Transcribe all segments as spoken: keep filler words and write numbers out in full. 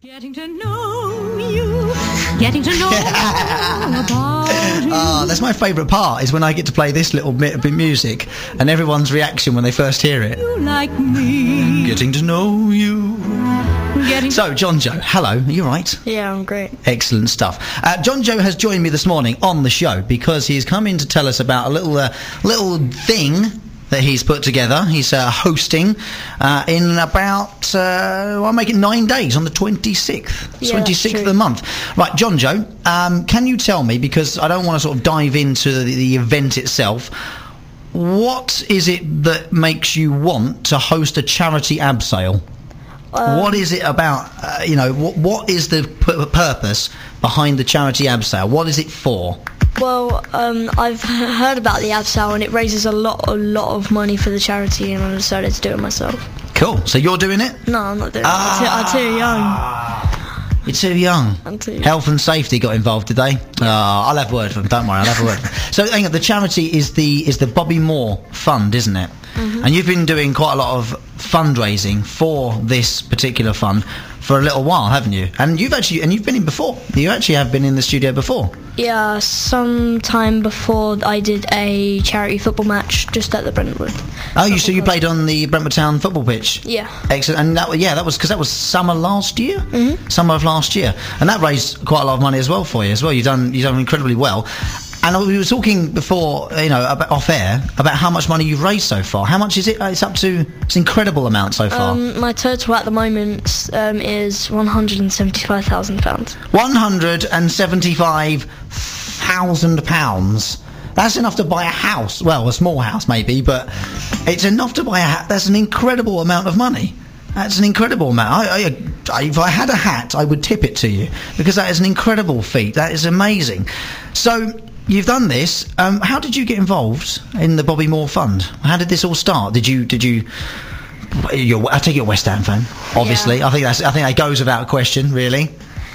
Getting to know you, getting to know about you. Oh, that's my favourite part, is when I get to play this little bit of music and everyone's reaction when they first hear it. You like me. Getting to know you. Getting So, John Joe, hello, are you all right? Yeah, I'm great. Excellent stuff. Uh, John Joe has joined me this morning on the show because he's come in to tell us about a little uh, little thing that he's put together. He's uh, hosting uh, in about, uh, I'll make it nine days, on the twenty-sixth. Yeah, twenty-sixth of true. the month. Right, John Joe, um, can you tell me, because I don't want to sort of dive into the, the event itself, what is it that makes you want to host a charity abseil? Um, What is it about, uh, you know, what, what is the p- purpose behind the charity abseil? What is it for? Well, um, I've heard about the abseil and it raises a lot, a lot of money for the charity, and I decided to do it myself. Cool. So you're doing it? No, I'm not doing Ah. it. I'm too, I'm too young. You're too young. I'm too young. Health and safety got involved, did they? Oh, I'll have a word for them. Don't worry, I'll have a word. For them. So, hang on, the charity is the is the Bobby Moore Fund, isn't it? Mm-hmm. And you've been doing quite a lot of fundraising for this particular fund for a little while, haven't you? And you've actually and you've been in before. You actually have been in the studio before. Yeah, sometime before I did a charity football match just at the Brentwood. Oh, you so you club. played on the Brentwood Town football pitch? Yeah. Excellent. And that, yeah, that was because that was summer last year. Mhm. Summer of last year, and that raised quite a lot of money as well for you as well. You've done you've done incredibly well. And we were talking before, you know, about, off air, about how much money you've raised so far. How much is it? Uh, It's up to it's an incredible amount so far. Um, my total at the moment um, is one hundred and seventy-five thousand pounds. One hundred and seventy-five thousand pounds. That's enough to buy a house. Well, a small house maybe, but it's enough to buy a house. That's an incredible amount of money. That's an incredible amount. I, I, I, if I had a hat, I would tip it to you, because that is an incredible feat. That is amazing. So, you've done this. Um, how did you get involved in the Bobby Moore Fund? How did this all start? Did you? Did you? You're, I take it you're a West Ham fan, obviously. Yeah. I think that's. I think that goes without question, really.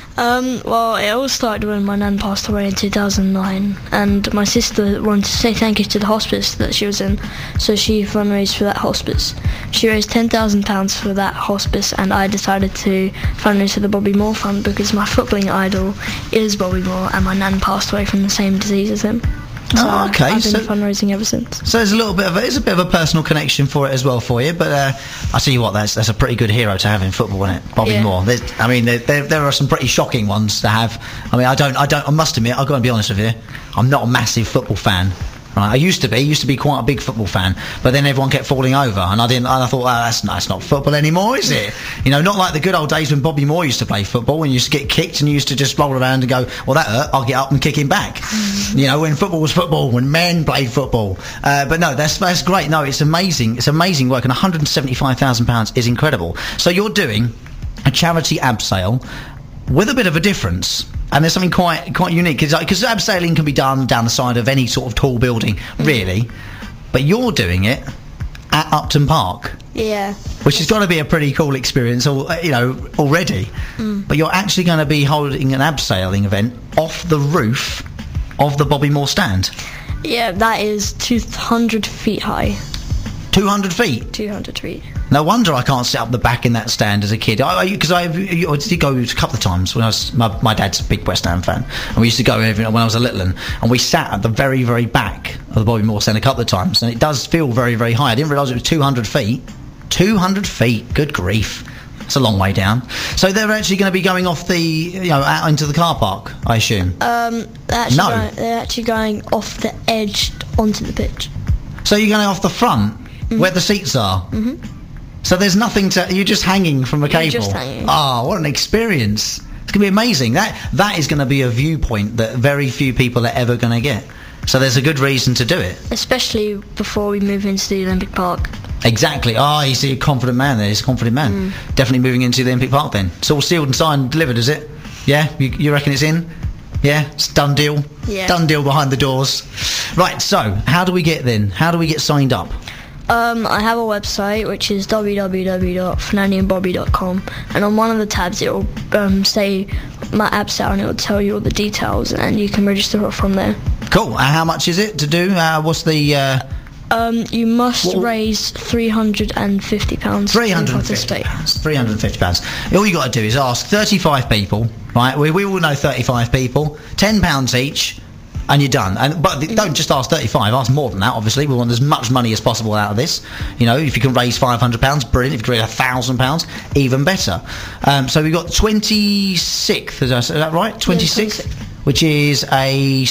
Um, well, it all started when my nan passed away in two thousand nine, and my sister wanted to say thank you to the hospice that she was in, so she fundraised for that hospice. She raised ten thousand pounds for that hospice, and I decided to fundraise for the Bobby Moore Fund because my footballing idol is Bobby Moore, and my nan passed away from the same disease as him. So Oh, okay, I've been so- fundraising ever since. So there's a little bit of a, it's a bit of a personal connection for it as well for you. But uh, I tell you what, that's that's a pretty good hero to have in football, isn't it, Bobby Yeah. Moore? There's, I mean, there, there there are some pretty shocking ones to have. I mean, I don't I don't I must admit, I've got to be honest with you, I'm not a massive football fan. Right? I used to be, used to be quite a big football fan, but then everyone kept falling over, and I didn't. And I thought, oh, that's not, that's not football anymore, is it? You know, not like the good old days when Bobby Moore used to play football, when you used to get kicked and you used to just roll around and go, well, that hurt, I'll get up and kick him back. You know, when football was football, when men played football. Uh, but no, that's that's great. No, it's amazing. It's amazing work, and one hundred and seventy-five thousand pounds is incredible. So you're doing a charity abseil with a bit of a difference. And there's something quite quite unique, because abseiling can be done down the side of any sort of tall building, really. But you're doing it at Upton Park, Yeah. which has got to be a pretty cool experience, al- you know, already. Mm. But you're actually going to be holding an abseiling event off the roof of the Bobby Moore stand. Yeah, that is two hundred feet high. two hundred feet. two hundred feet. No wonder I can't sit up the back in that stand as a kid. Because I, I, I did go a couple of times when I was. My, my dad's a big West Ham fan, and we used to go every, when I was a little, and, and we sat at the very, very back of the Bobby Moore stand a couple of times, and it does feel very, very high. I didn't realise it was two hundred feet. two hundred feet. Good grief. It's a long way down. So they're actually going to be going off the, you know, out into the car park, I assume. Um, they're actually, No. going, they're actually going off the edge onto the pitch. So you're going off the front, where the seats are. Mhm. So there's nothing to. You're just hanging from a You're cable. just hanging. Oh, what an experience! It's going to be amazing. That that is going to be a viewpoint that very few people are ever going to get. So there's a good reason to do it. Especially before we move into the Olympic Park. Exactly. Oh, you see a confident man there. He's a confident man. Definitely moving into the Olympic Park then. It's all sealed and signed and delivered, is it? Yeah? You, you reckon it's in? Yeah? It's done deal? Yeah. Done deal behind the doors. Right, so how do we get then? How do we get signed up? Um, I have a website which is w w w dot fernandy and bobby dot com, and on one of the tabs it will um, say my abseil, and it will tell you all the details, and you can register from there. Cool. And how much is it to do? Uh, what's the uh, Um, you must What- raise three hundred and fifty pounds. three hundred and fifty pounds. three hundred and fifty pounds. All you got to do is ask thirty-five people, right? We, we all know thirty-five people, ten pounds each, and you're done. And But th- don't just ask thirty-five, ask more than that, obviously. We want as much money as possible out of this. You know, if you can raise five hundred pounds, brilliant. If you can raise one thousand pounds, even better. Um, so we've got twenty-sixth, is that, is that right? twenty-sixth, which is a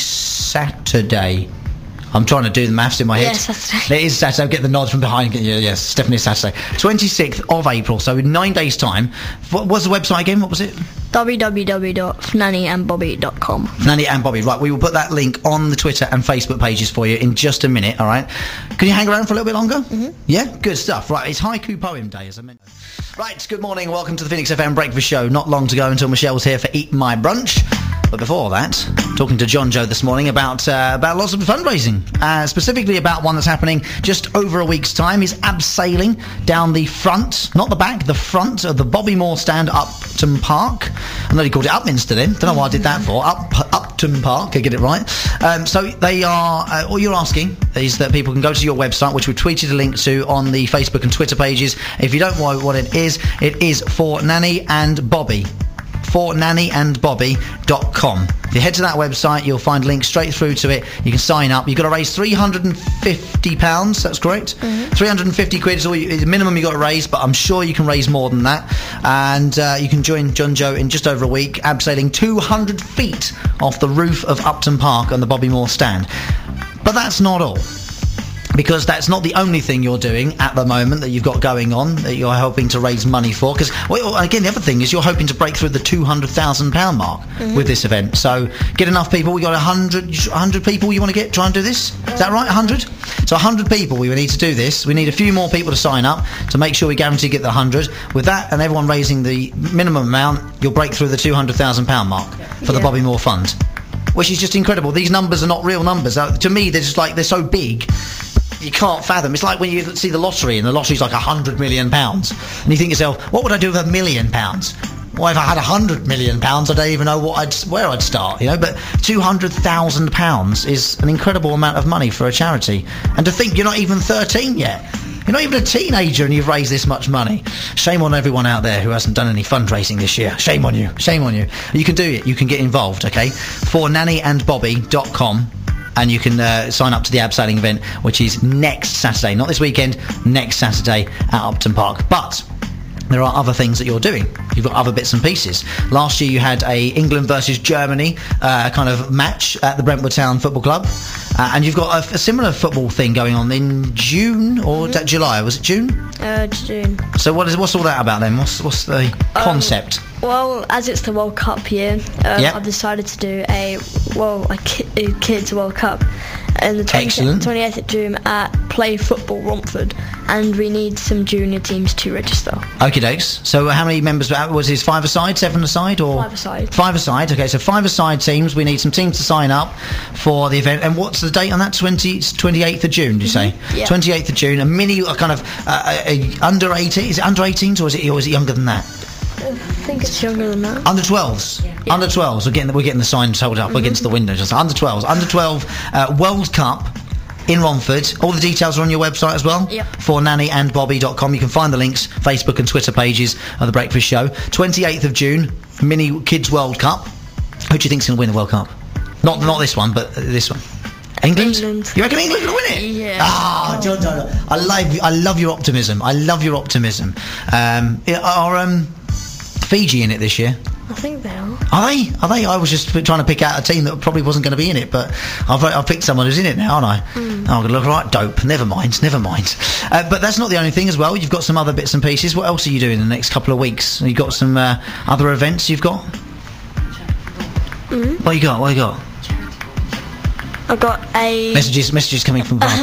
Saturday. I'm trying to do the maths in my head. Yeah, Saturday. It is Saturday. I'll get the nod from behind. Yeah, yes, it's definitely Saturday. twenty-sixth of April, so in nine days' time. What was the website again? What was it? w w w dot fnanny and bobby dot com. Nanny and Bobby. Right, we will put that link on the Twitter and Facebook pages for you in just a minute, all right? Can you hang around for a little bit longer? Mm-hmm. Yeah? Good stuff. Right, it's Haiku Poem Day, as I mentioned. Right, good morning. Welcome to the Phoenix F M Breakfast Show. Not long to go until Michelle's here for Eat My Brunch. But before that, talking to John Joe this morning about uh, about lots of fundraising, uh, specifically about one that's happening just over a week's time. He's abseiling down the front, not the back, the front of the Bobby Moore stand, Upton Park. I know he called it Upminster then. Don't know why I did that for. Up Upton Park, I get it right. Um, so they are. Uh, all you're asking is that people can go to your website, which we've tweeted a link to on the Facebook and Twitter pages. If you don't know what it is, it is for Nanny and Bobby. for nanny and bobby dot com. If you head to that website, you'll find links straight through to it. You can sign up. You've got to raise three hundred and fifty pounds. That's correct. Mm-hmm. three hundred and fifty quid is all you, is the minimum you got to raise, but I'm sure you can raise more than that. And uh, you can join John Joe in just over a week, abseiling two hundred feet off the roof of Upton Park on the Bobby Moore stand. But that's not all. Because that's not the only thing you're doing at the moment that you've got going on, that you're hoping to raise money for. Because, well, again, the other thing is you're hoping to break through the two hundred thousand pound mark mm-hmm. with this event. So get enough people. We got one hundred, one hundred people you want to get, try and do this? Is that right, one hundred? So one hundred people we need to do this. We need a few more people to sign up to make sure we guarantee get the one hundred. With that and everyone raising the minimum amount, you'll break through the two hundred thousand pound mark for yeah. the Bobby Moore Fund. Which is just incredible. These numbers are not real numbers. Uh, to me, they're just like, they're so big. You can't fathom. It's like when you see the lottery and the lottery's like a hundred million pounds, and you think to yourself, what would I do with a million pounds? Well, if I had a hundred million pounds, I don't even know what I'd where I'd start. You know, but two hundred thousand pounds is an incredible amount of money for a charity. And to think you're not even thirteen yet. You're not even a teenager and you've raised this much money. Shame on everyone out there who hasn't done any fundraising this year. Shame on you. Shame on you. You can do it. You can get involved. Okay, for nanny and bobby dot com. And you can uh, sign up to the abseiling event, which is next Saturday. Not this weekend, next Saturday at Upton Park. But there are other things that you're doing. You've got other bits and pieces. Last year you had a England versus Germany uh, kind of match at the Brentwood Town Football Club. Uh, and you've got a, a similar football thing going on in June, or mm-hmm. July? Was it June? Uh, June. So what is what's all that about then? What's, what's the um, concept? Well, as it's the World Cup year, um, yep. I've decided to do a well a, ki- a kids World Cup on the twenty-eighth of June at Play Football Romford, and we need some junior teams to register. Okie dokes. So how many members was this? Five aside, seven aside, or five aside? Five aside. Okay, so five aside teams. We need some teams to sign up for the event. And what's the date on that? twenty-eighth of June. Did you say? Yeah. twenty-eighth of June. A mini, a kind of uh, a, a under eighteen. Is it under eighteens or is it or is it younger than that? I think it's younger than that. Under twelves. Yeah. Under twelves. We're getting the, we're getting the signs held up mm-hmm. against the window. Just under twelves. Under twelve uh, World Cup in Romford. All the details are on your website as well. Yep. for nanny and bobby dot com. You can find the links, Facebook and Twitter pages of the Breakfast Show. twenty-eighth of June, Mini Kids World Cup. Who do you think's going to win the World Cup? Not not this one, but uh, this one. England? England. You reckon England will win it? Yeah. Ah, John, John, I love I love your optimism. I love your optimism. Um, are um, Fiji in it this year? I think they are. Are they? Are they? I was just trying to pick out a team that probably wasn't going to be in it, but I've, I've picked someone who's in it now, aren't I? Mm. Oh, I'm going to look right dope. Never mind, never mind. Uh, but that's not the only thing as well. You've got some other bits and pieces. What else are you doing in the next couple of weeks? You've got some uh, other events you've got? Mm. What you got? What you got? I got a... Messages, messages coming from Bob.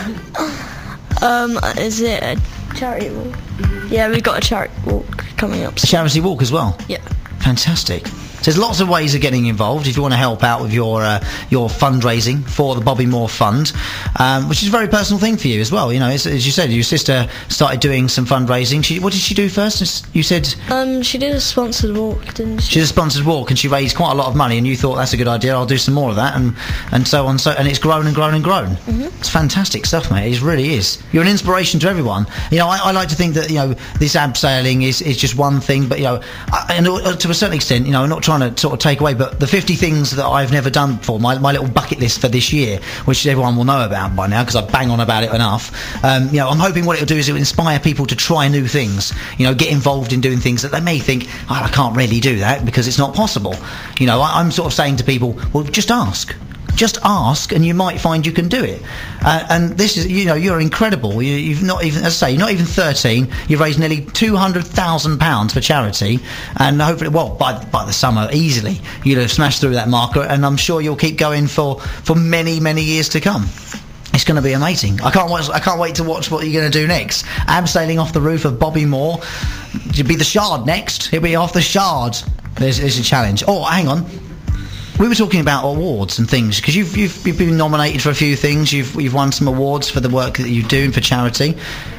um, is it a charity walk? Yeah, we've got a charity walk coming up. A charity walk as well? Yeah. Fantastic. So there's lots of ways of getting involved if you want to help out with your uh, your fundraising for the Bobby Moore Fund, um, which is a very personal thing for you as well. You know, as, as you said, your sister started doing some fundraising. She, what did she do first? You said Um, she did a sponsored walk, didn't she? she did a sponsored walk, and she raised quite a lot of money. And you thought that's a good idea. I'll do some more of that, and and so on. So and it's grown and grown and grown. Mm-hmm. It's fantastic stuff, mate. It really is. You're an inspiration to everyone. You know, I, I like to think that you know this abseiling is is just one thing, but you know, I, and to a certain extent, you know, I'm not trying to sort of take away, but the fifty things that I've never done before, my my little bucket list for this year, which everyone will know about by now because I bang on about it enough. Um, you know, I'm hoping what it'll do is it'll inspire people to try new things. You know, get involved in doing things that they may think, oh, I can't really do that because it's not possible. You know, I, I'm sort of saying to people, well, just ask. Just ask, and you might find you can do it. Uh, and this is, you know, you're incredible. You, you've not even, as I say, you're not even thirteen. You've raised nearly two hundred thousand pounds for charity, and hopefully, well, by by the summer, easily you'll have smashed through that marker. And I'm sure you'll keep going for for many many years to come. It's going to be amazing. I can't watch. I can't wait to watch what you're going to do next. Abseiling off the roof of Bobby Moore. It'll be the Shard next. It'll be off the Shard. There's, there's a challenge. Oh, hang on. We were talking about awards and things because you've, you've you've been nominated for a few things. You've you've won some awards for the work that you're doing for charity.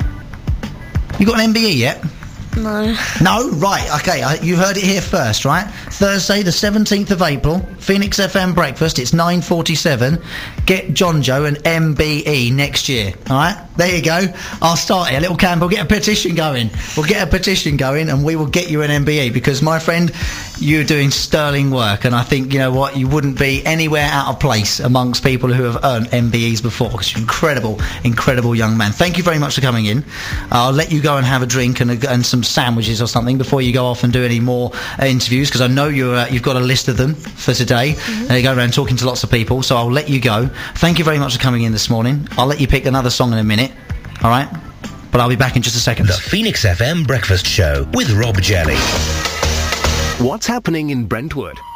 You got an M B E yet? No. No, right? Okay, I, you heard it here first, right? Thursday, the seventeenth of April, Phoenix F M breakfast. It's nine forty-seven. Get John Joe an M B E next year. All right, there you go. I'll start it. A little campaign. We'll get a petition going. We'll get a petition going, and we will get you an M B E because, my friend, you're doing sterling work, and I think you know what, you wouldn't be anywhere out of place amongst people who have earned M B Es before. Because you're an incredible, incredible young man. Thank you very much for coming in. Uh, I'll let you go and have a drink and a, and some sandwiches or something before you go off and do any more uh, interviews, because I know you're uh, you've got a list of them for today. Mm-hmm. Uh, you go around talking to lots of people, so I'll let you go. Thank you very much for coming in this morning. I'll let you pick another song in a minute, all right? But I'll be back in just a second. The Phoenix F M Breakfast Show with Rob Jelly. What's happening in Brentwood?